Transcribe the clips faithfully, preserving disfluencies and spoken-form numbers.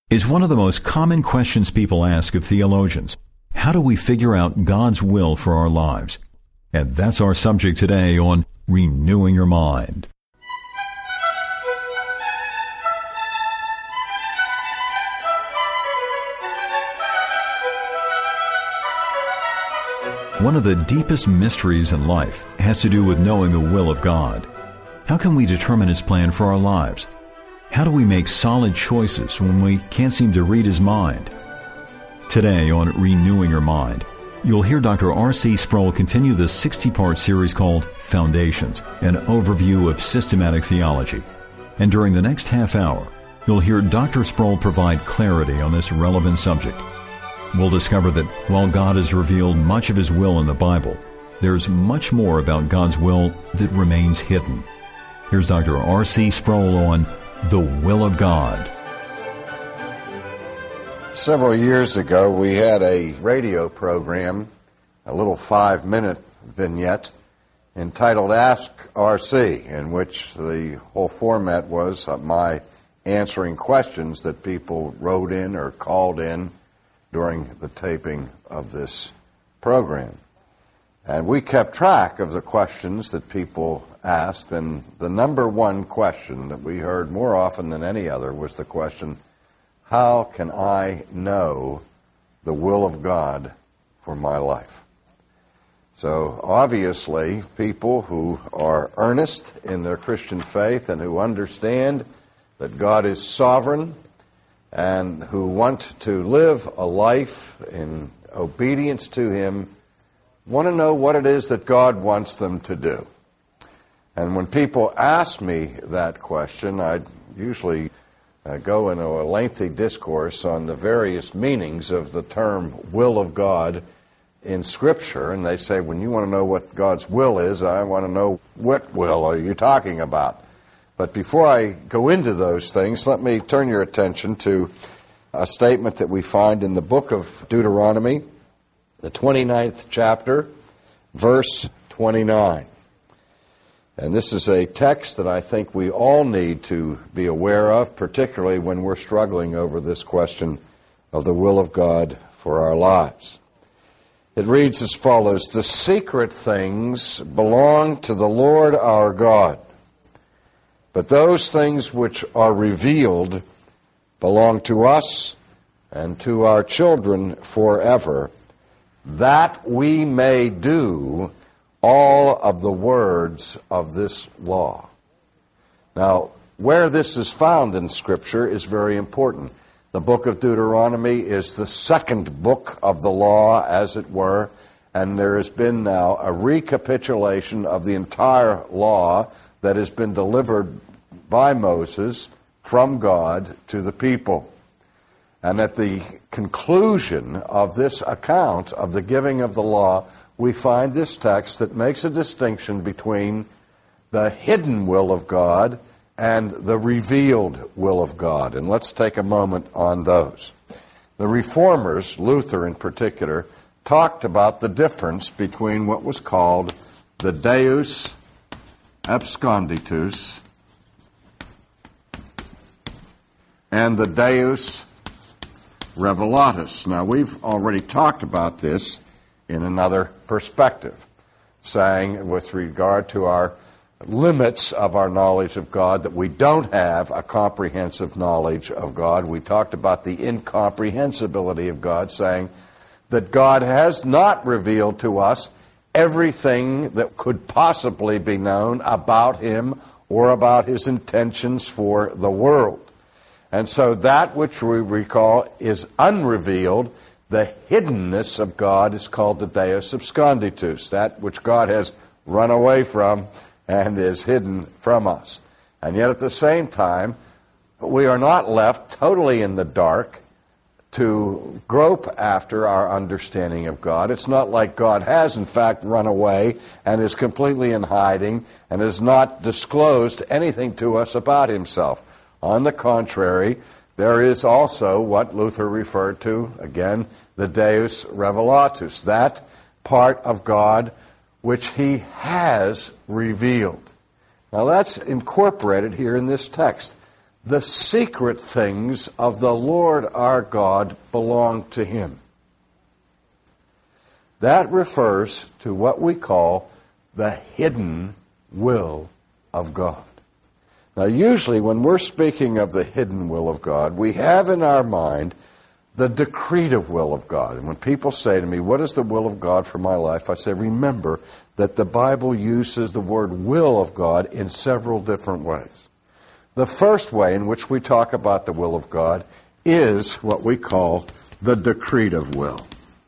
is one of the most common questions people ask of theologians. How do we figure out God's will for our lives? And that's our subject today on Renewing Your Mind. One of the deepest mysteries in life has to do with knowing the will of God. How can we determine His plan for our lives? How do we make solid choices when we can't seem to read His mind? Today on Renewing Your Mind, you'll hear Doctor R C Sproul continue the sixty-part series called Foundations, an overview of systematic theology. And during the next half hour, you'll hear Doctor Sproul provide clarity on this relevant subject. We'll discover that while God has revealed much of His will in the Bible, there's much more about God's will that remains hidden. Here's Doctor R C Sproul on The Will of God. Several years ago, we had a radio program, a little five-minute vignette, entitled Ask R C, in which the whole format was my answering questions that people wrote in or called in during the taping of this program. And we kept track of the questions that people asked, and the number one question that we heard more often than any other was the question, how can I know the will of God for my life? So obviously, people who are earnest in their Christian faith and who understand that God is sovereign and who want to live a life in obedience to Him, want to know what it is that God wants them to do. And when people ask me that question, I usually uh, go into a lengthy discourse on the various meanings of the term will of God in Scripture. And they say, when you want to know what God's will is, I want to know what will are you talking about. But before I go into those things, let me turn your attention to a statement that we find in the book of Deuteronomy, the twenty-ninth chapter, verse twenty-nine. And this is a text that I think we all need to be aware of, particularly when we're struggling over this question of the will of God for our lives. It reads as follows, "The secret things belong to the Lord our God, but those things which are revealed belong to us and to our children forever, that we may do all of the words of this law." Now, where this is found in Scripture is very important. The book of Deuteronomy is the second book of the law, as it were, and there has been now a recapitulation of the entire law that has been delivered by Moses from God to the people. And at the conclusion of this account of the giving of the law, we find this text that makes a distinction between the hidden will of God and the revealed will of God. And let's take a moment on those. The Reformers, Luther in particular, talked about the difference between what was called the Deus absconditus and the Deus revelatus. Now, we've already talked about this in another perspective, saying with regard to our limits of our knowledge of God that we don't have a comprehensive knowledge of God. We talked about the incomprehensibility of God, saying that God has not revealed to us everything that could possibly be known about Him or about His intentions for the world. And so that which we recall is unrevealed, the hiddenness of God, is called the Deus absconditus, that which God has run away from and is hidden from us. And yet at the same time, we are not left totally in the dark to grope after our understanding of God. It's not like God has, in fact, run away and is completely in hiding and has not disclosed anything to us about Himself. On the contrary, there is also what Luther referred to, again, the Deus revelatus, that part of God which He has revealed. Now that's incorporated here in this text. the secret things of the Lord our God belong to Him. That refers to what we call the hidden will of God. Now, usually when we're speaking of the hidden will of God, we have in our mind the decretive will of God. And when people say to me, what is the will of God for my life? I say, remember that the Bible uses the word will of God in several different ways. The first way in which we talk about the will of God is what we call the decretive will.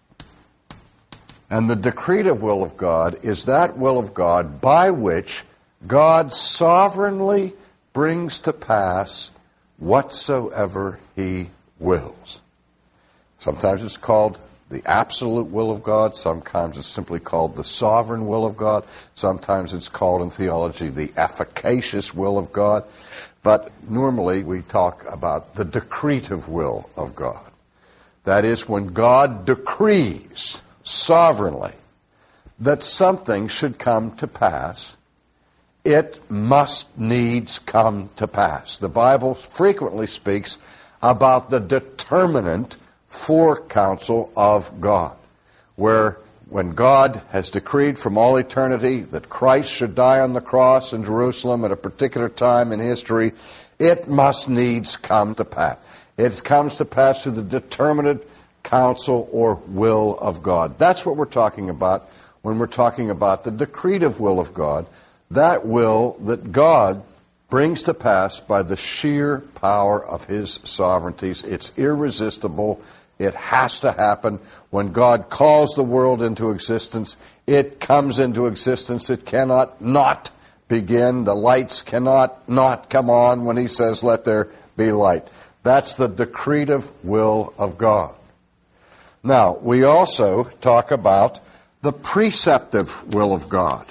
And the decretive will of God is that will of God by which God sovereignly brings to pass whatsoever He wills. Sometimes it's called the absolute will of God. Sometimes it's simply called the sovereign will of God. Sometimes it's called in theology the efficacious will of God. But normally we talk about the decretive will of God. That is, when God decrees sovereignly that something should come to pass, it must needs come to pass. The Bible frequently speaks about the determinate forecounsel of God, where when God has decreed from all eternity that Christ should die on the cross in Jerusalem at a particular time in history, it must needs come to pass. It comes to pass through the determinate counsel or will of God. That's what we're talking about when we're talking about the decretive will of God, that will that God brings to pass by the sheer power of His sovereignties. It's irresistible. It has to happen. When God calls the world into existence, it comes into existence. It cannot not begin. The lights cannot not come on when He says, let there be light. That's the decretive will of God. Now, we also talk about the preceptive will of God.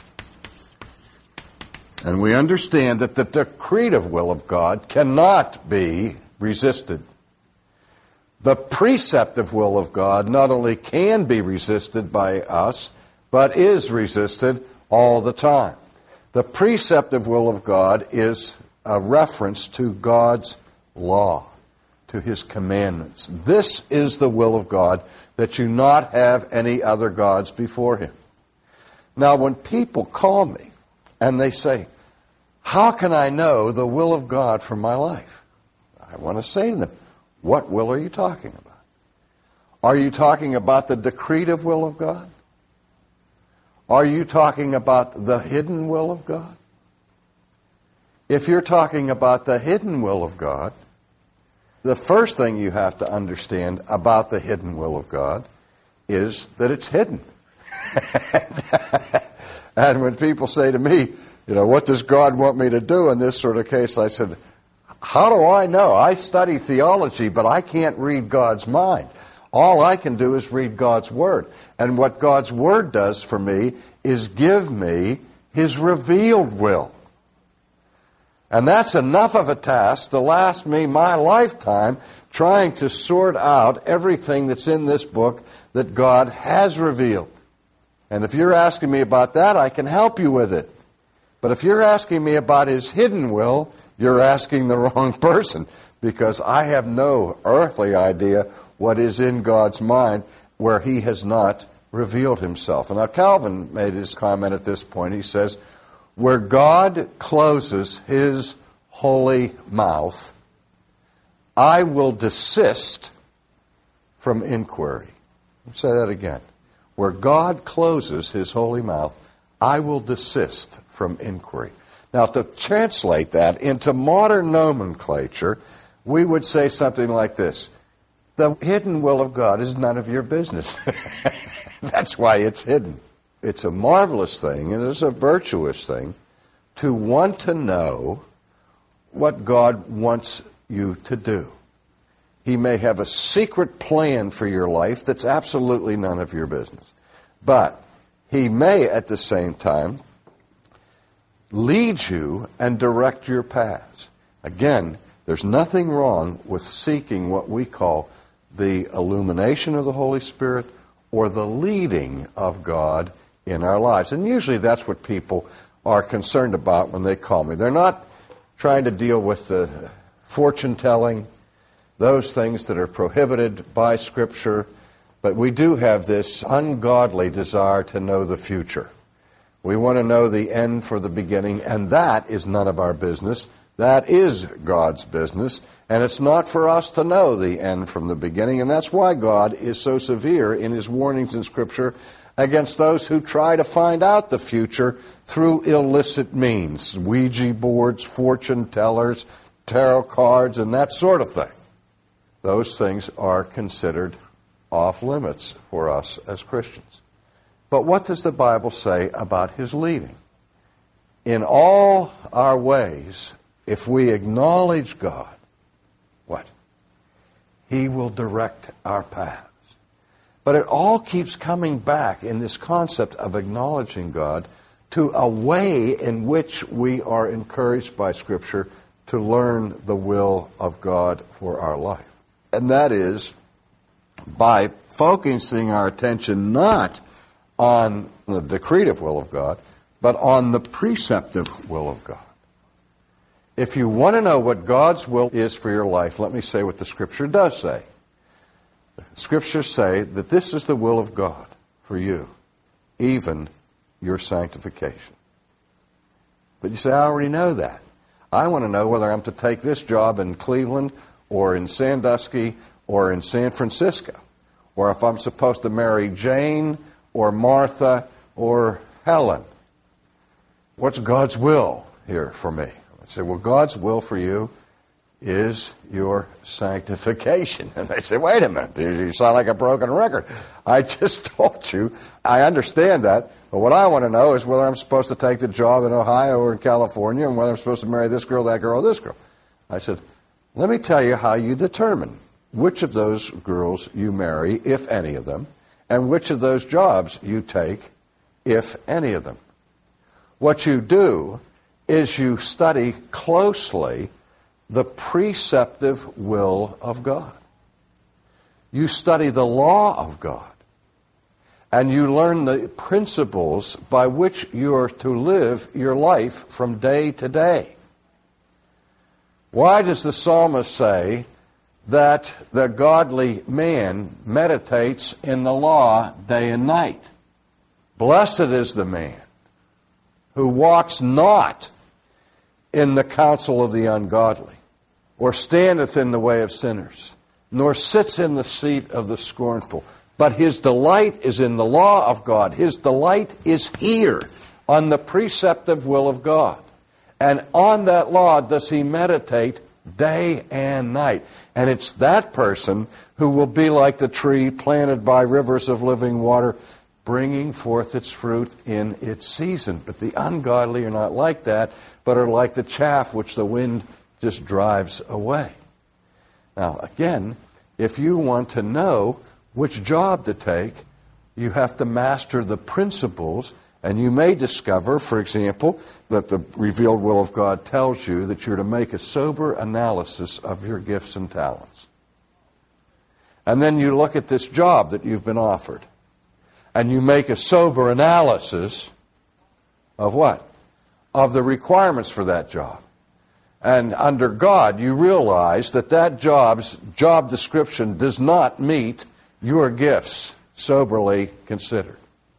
And we understand that the decretive will of God cannot be resisted. The preceptive will of God not only can be resisted by us, but is resisted all the time. The preceptive will of God is a reference to God's law, to His commandments. This is the will of God, that you not have any other gods before Him. Now, when people call me and they say, how can I know the will of God for my life? I want to say to them, what will are you talking about? Are you talking about the decretive will of God? Are you talking about the hidden will of God? If you're talking about the hidden will of God, the first thing you have to understand about the hidden will of God is that it's hidden. And when people say to me, you know, what does God want me to do in this sort of case? I said, how do I know? I study theology, but I can't read God's mind. All I can do is read God's Word. And what God's Word does for me is give me His revealed will. And that's enough of a task to last me my lifetime trying to sort out everything that's in this book that God has revealed. And if you're asking me about that, I can help you with it. But if you're asking me about His hidden will, you're asking the wrong person, because I have no earthly idea what is in God's mind where He has not revealed Himself. And now Calvin made his comment at this point. He says, where God closes His holy mouth, I will desist from inquiry. I'll say that again. Where God closes His holy mouth, I will desist from inquiry. Now, to translate that into modern nomenclature, we would say something like this. The hidden will of God is none of your business. That's why it's hidden. It's a marvelous thing, and it's a virtuous thing, to want to know what God wants you to do. He may have a secret plan for your life that's absolutely none of your business. But He may, at the same time, lead you and direct your paths. Again, there's nothing wrong with seeking what we call the illumination of the Holy Spirit or the leading of God in our lives. And usually that's what people are concerned about when they call me. They're not trying to deal with the fortune-telling, those things that are prohibited by Scripture. But we do have this ungodly desire to know the future. We want to know the end for the beginning, and that is none of our business. That is God's business, and it's not for us to know the end from the beginning, and that's why God is so severe in His warnings in Scripture against those who try to find out the future through illicit means, Ouija boards, fortune tellers, tarot cards, and that sort of thing. Those things are considered off limits for us as Christians. But what does the Bible say about His leading? In all our ways, if we acknowledge God, what? He will direct our paths. But it all keeps coming back in this concept of acknowledging God to a way in which we are encouraged by Scripture to learn the will of God for our life. And that is by focusing our attention not on the decretive will of God, but on the preceptive will of God. If you want to know what God's will is for your life, let me say what the Scripture does say. The Scriptures say that this is the will of God for you, even your sanctification. But you say, I already know that. I want to know whether I'm to take this job in Cleveland or in Sandusky or in San Francisco, or if I'm supposed to marry Jane or Martha or Helen. What's God's will here for me? I say, well, God's will for you is your sanctification. And they say, wait a minute, you sound like a broken record. I just told you, I understand that, but what I want to know is whether I'm supposed to take the job in Ohio or in California, and whether I'm supposed to marry this girl, that girl, or this girl. I said, let me tell you how you determine which of those girls you marry, if any of them, and which of those jobs you take, if any of them. What you do is you study closely the preceptive will of God. You study the law of God, and you learn the principles by which you are to live your life from day to day. Why does the psalmist say that the godly man meditates in the law day and night? Blessed is the man who walks not in the counsel of the ungodly, or standeth in the way of sinners, nor sits in the seat of the scornful. But his delight is in the law of God. His delight is here on the preceptive will of God. And on that law does he meditate day and night. And it's that person who will be like the tree planted by rivers of living water, bringing forth its fruit in its season. But the ungodly are not like that, but are like the chaff which the wind just drives away. Now, again, if you want to know which job to take, you have to master the principles, and you may discover, for example, that the revealed will of God tells you that you're to make a sober analysis of your gifts and talents. And then you look at this job that you've been offered, and you make a sober analysis of what? Of the requirements for that job. And under God, you realize that that job's job description does not meet your gifts, soberly considered.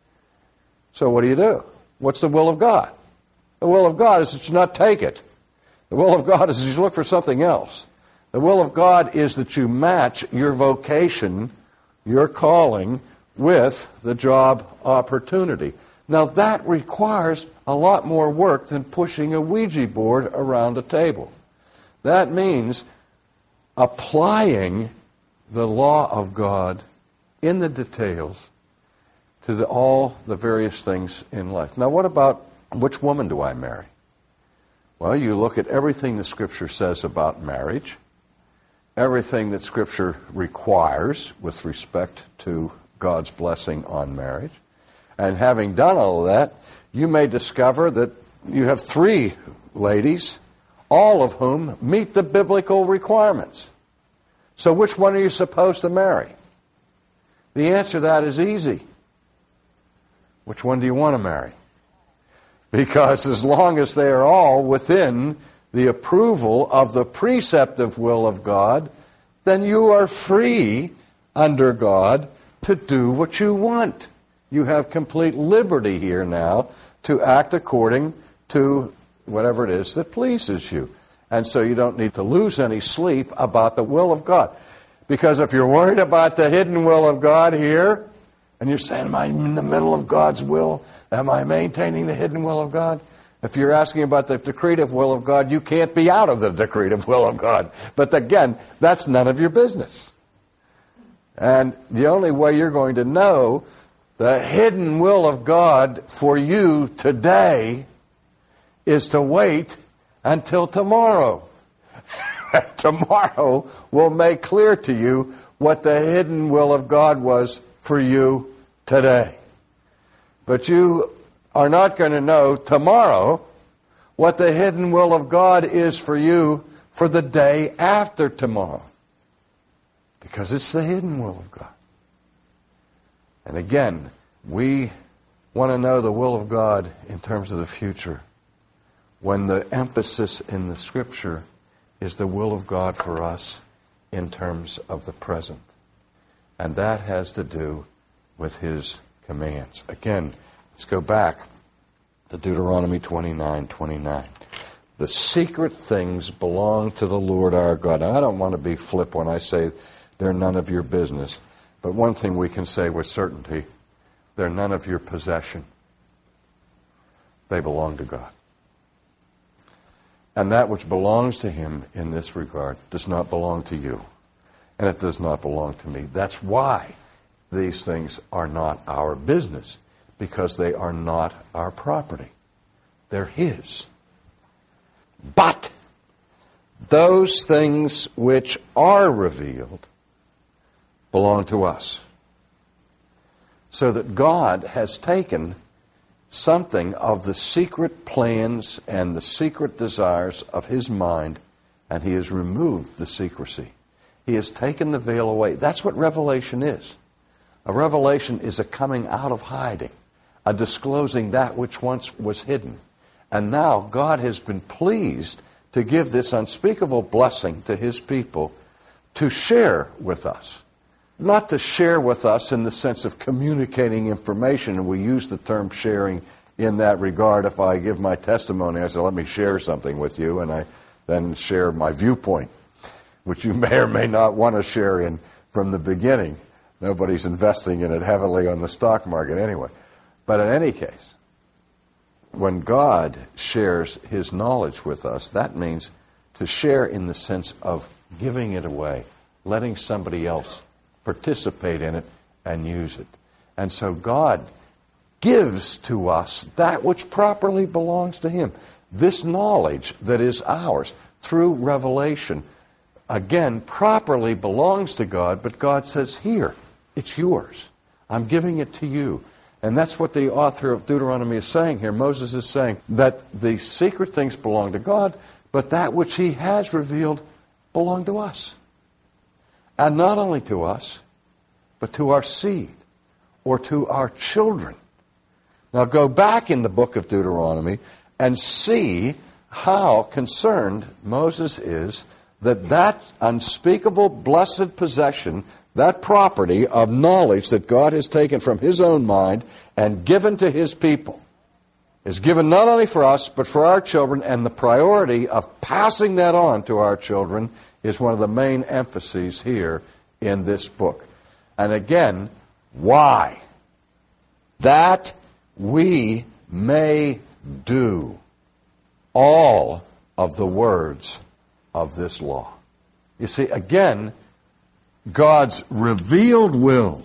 So what do you do? What's the will of God? The will of God is that you not take it. The will of God is that you look for something else. The will of God is that you match your vocation, your calling, with the job opportunity. Now that requires a lot more work than pushing a Ouija board around a table. That means applying the law of God in the details to the, all the various things in life. Now what about which woman do I marry? Well, you look at everything the Scripture says about marriage, everything that Scripture requires with respect to God's blessing on marriage. And having done all of that, you may discover that you have three ladies, all of whom meet the biblical requirements. So which one are you supposed to marry? The answer to that is easy. Which one do you want to marry? Because as long as they are all within the approval of the preceptive will of God, then you are free under God to do what you want. You have complete liberty here now to act according to whatever it is that pleases you. And so you don't need to lose any sleep about the will of God. Because if you're worried about the hidden will of God here, and you're saying, am I in the middle of God's will? Am I maintaining the hidden will of God? If you're asking about the decretive will of God, you can't be out of the decretive will of God. But again, that's none of your business. And the only way you're going to know the hidden will of God for you today is to wait until tomorrow. Tomorrow will make clear to you what the hidden will of God was for you today. But you are not going to know tomorrow what the hidden will of God is for you for the day after tomorrow. Because it's the hidden will of God. And again, we want to know the will of God in terms of the future, when the emphasis in the Scripture is the will of God for us in terms of the present. And that has to do with His commands. Again, let's go back to Deuteronomy twenty-nine twenty-nine. The secret things belong to the Lord our God. Now, I don't want to be flip when I say they're none of your business. But one thing we can say with certainty, they're none of your possession. They belong to God. And that which belongs to Him in this regard does not belong to you. And it does not belong to me. That's why these things are not our business, because they are not our property. They're His. But those things which are revealed belong to us. So that God has taken something of the secret plans and the secret desires of His mind, and He has removed the secrecy. He has taken the veil away. That's what revelation is. A revelation is a coming out of hiding, a disclosing that which once was hidden. And now God has been pleased to give this unspeakable blessing to His people to share with us. Not to share with us in the sense of communicating information, and we use the term sharing in that regard. If I give my testimony, I say, let me share something with you, and I then share my viewpoint, which you may or may not want to share in from the beginning. Nobody's investing in it heavily on the stock market anyway. But in any case, when God shares His knowledge with us, that means to share in the sense of giving it away, letting somebody else participate in it and use it. And so God gives to us that which properly belongs to Him. This knowledge that is ours through revelation, again, properly belongs to God, but God says, here, it's yours. I'm giving it to you. And that's what the author of Deuteronomy is saying here. Moses is saying that the secret things belong to God, but that which He has revealed belong to us. And not only to us, but to our seed, or to our children. Now go back in the book of Deuteronomy and see how concerned Moses is that that unspeakable blessed possession, that property of knowledge that God has taken from His own mind and given to His people, is given not only for us, but for our children, and the priority of passing that on to our children is one of the main emphases here in this book. And again, why? That we may do all of the words of this law. You see, again, God's revealed will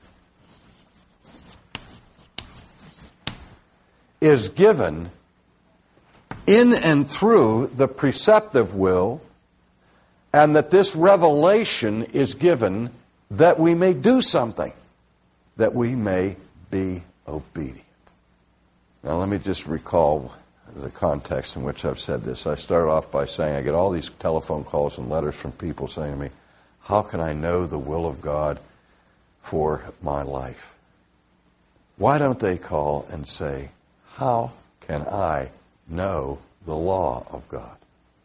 is given in and through the preceptive will, and that this revelation is given that we may do something, that we may be obedient. Now let me just recall the context in which I've said this. I started off by saying I get all these telephone calls and letters from people saying to me, how can I know the will of God for my life? Why don't they call and say, how can I know the law of God?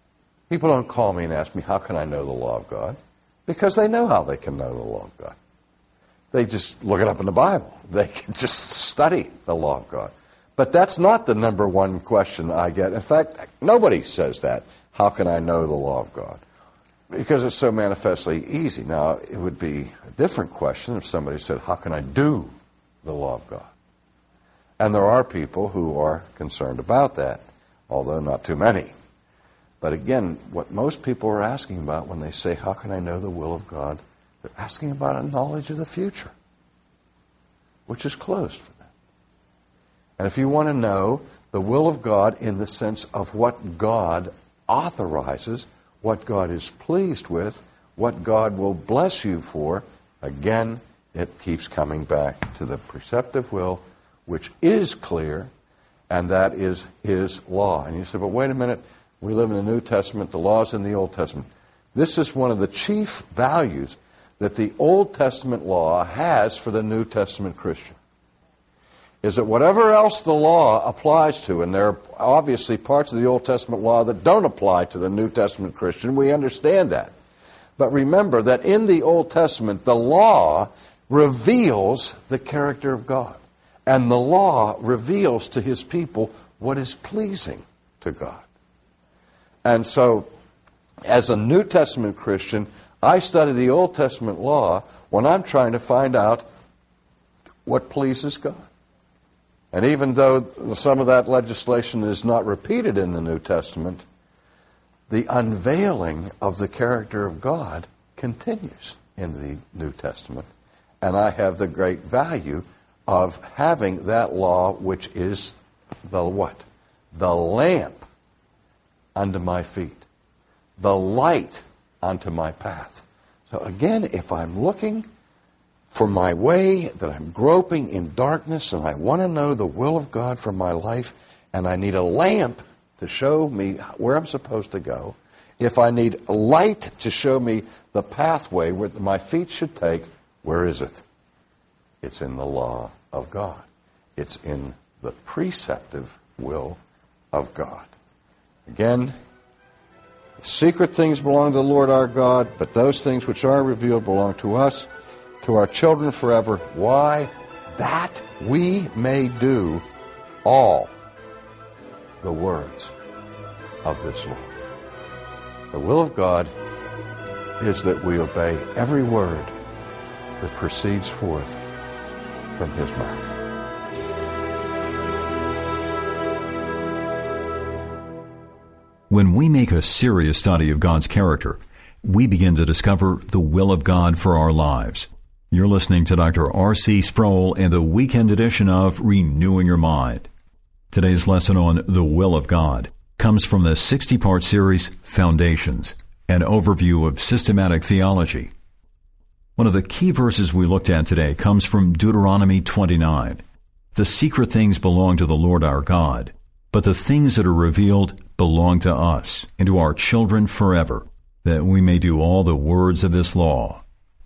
People don't call me and ask me, how can I know the law of God? Because they know how they can know the law of God. They just look it up in the Bible. They can just study the law of God. But that's not the number one question I get. In fact, nobody says that. How can I know the law of God? Because it's so manifestly easy. Now, it would be a different question if somebody said, how can I do the law of God? And there are people who are concerned about that, although not too many. But again, what most people are asking about when they say, how can I know the will of God? They're asking about a knowledge of the future, which is closed for them. And if you want to know the will of God in the sense of what God authorizes, what God is pleased with, what God will bless you for, again, it keeps coming back to the preceptive will, which is clear, and that is His law. And you say, but wait a minute, we live in the New Testament, the law's in the Old Testament. This is one of the chief values that the Old Testament law has for the New Testament Christian, is that whatever else the law applies to, and there are obviously parts of the Old Testament law that don't apply to the New Testament Christian, we understand that. But remember that in the Old Testament, the law reveals the character of God. And the law reveals to His people what is pleasing to God. And so, as a New Testament Christian, I study the Old Testament law when I'm trying to find out what pleases God. And even though some of that legislation is not repeated in the New Testament, the unveiling of the character of God continues in the New Testament. And I have the great value of having that law, which is the what? The lamp unto my feet, the light unto my path. So again, if I'm looking for my way, that I'm groping in darkness, and I want to know the will of God for my life, and I need a lamp to show me where I'm supposed to go, if I need a light to show me the pathway where my feet should take, where is it? It's in the law of God. It's in the preceptive will of God. Again, the secret things belong to the Lord our God, but those things which are revealed belong to us, to our children forever. Why? That we may do all the words of this law. The will of God is that we obey every word that proceeds forth from His mouth. When we make a serious study of God's character, we begin to discover the will of God for our lives. You're listening to Doctor R C Sproul and the weekend edition of Renewing Your Mind. Today's lesson on the will of God comes from the sixty-part series Foundations, an overview of systematic theology. One of the key verses we looked at today comes from Deuteronomy twenty-nine. The secret things belong to the Lord our God, but the things that are revealed belong to us and to our children forever, that we may do all the words of this law.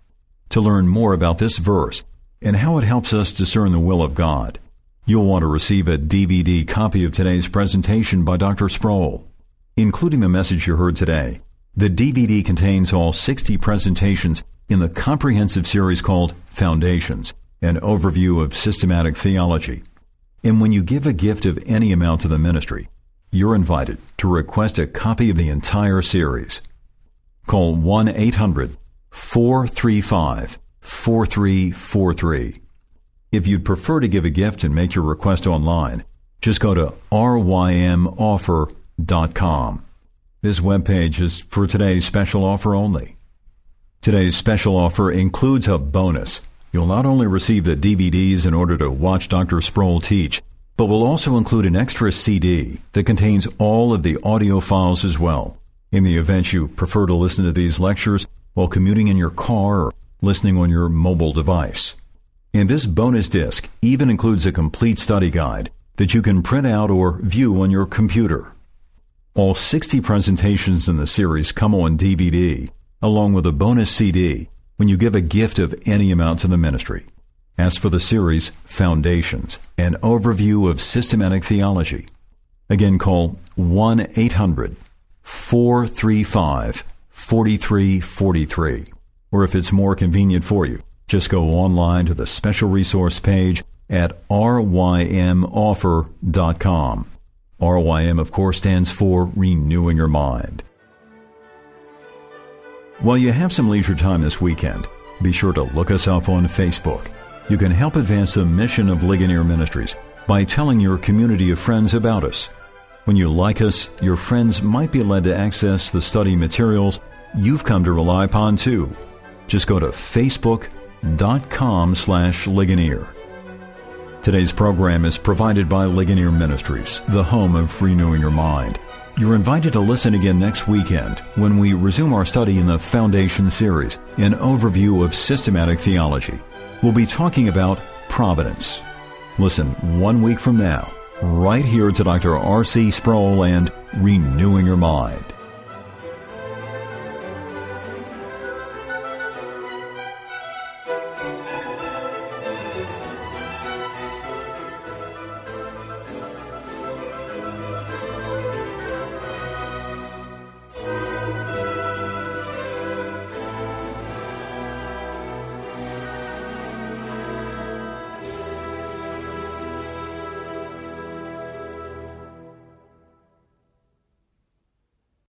To learn more about this verse and how it helps us discern the will of God, you'll want to receive a D V D copy of today's presentation by Doctor Sproul. Including the message you heard today, the D V D contains all sixty presentations in the comprehensive series called Foundations, an overview of systematic theology. And when you give a gift of any amount to the ministry, you're invited to request a copy of the entire series. Call one eight hundred four three five four three four three. If you'd prefer to give a gift and make your request online, just go to r y m offer dot com. This webpage is for today's special offer only. Today's special offer includes a bonus. You'll not only receive the D V Ds in order to watch Doctor Sproul teach, but will also include an extra C D that contains all of the audio files as well, in the event you prefer to listen to these lectures while commuting in your car or listening on your mobile device. And this bonus disc even includes a complete study guide that you can print out or view on your computer. All sixty presentations in the series come on D V D, along with a bonus C D when you give a gift of any amount to the ministry. As for the series Foundations, an overview of systematic theology, again call one eight hundred four three five, four three four three. Or if it's more convenient for you, just go online to the special resource page at r y m offer dot com. R Y M, of course, stands for Renewing Your Mind. While you have some leisure time this weekend, be sure to look us up on Facebook. You can help advance the mission of Ligonier Ministries by telling your community of friends about us. When you like us, your friends might be led to access the study materials you've come to rely upon too. Just go to facebook.com slash Ligonier. Today's program is provided by Ligonier Ministries, the home of Renewing Your Mind. You're invited to listen again next weekend when we resume our study in the Foundation series, an overview of systematic theology. We'll be talking about providence. Listen one week from now, right here to Doctor R C Sproul and Renewing Your Mind.